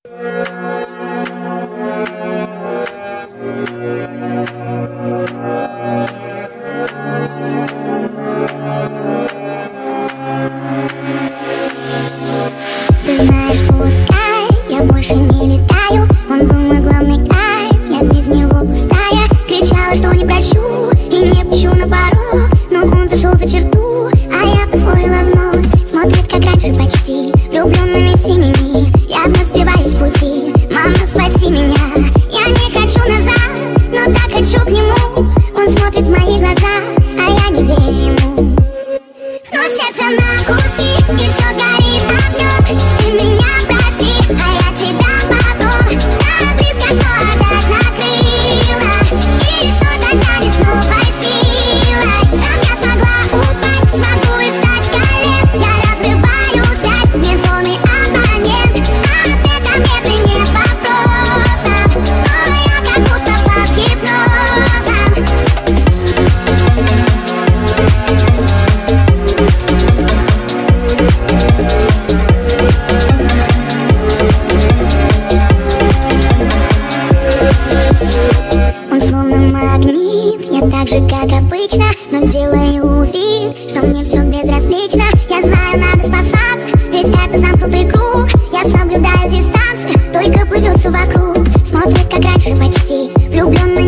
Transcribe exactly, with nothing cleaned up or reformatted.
Ты знаешь, пускай я больше не летаю, он был мой главный кайф, я без него пустая. Кричала, что не прощу и не пущу на порог, но он зашел за черту, а я позволила вновь. Смотрит, как раньше почти, влюбленными синими. Я вновь сбиваюсь с пути, мама, спаси меня. Я не хочу назад, но так хочу к нему. Он смотрит в мои глаза, а я не верю ему. Вновь сердце на куски, и все горит огнем. Ты меня прости, а я тебя потом. Так близко, что опять накрыло, и что-то тянет с новой силой. Раз я смогла упасть, смогу и встать с колен. Я разрываю связь, мне сонный абонент. Ответа нет и нет вопросов, но я как будто под гипнозом. Он словно магнит, я так же, как обычно, но делаю вид, что мне все безразлично. Я знаю, надо спасаться, ведь это замкнутый круг. Я соблюдаю дистанцию, только плывет все вокруг. Смотрит, как раньше почти, влюбленный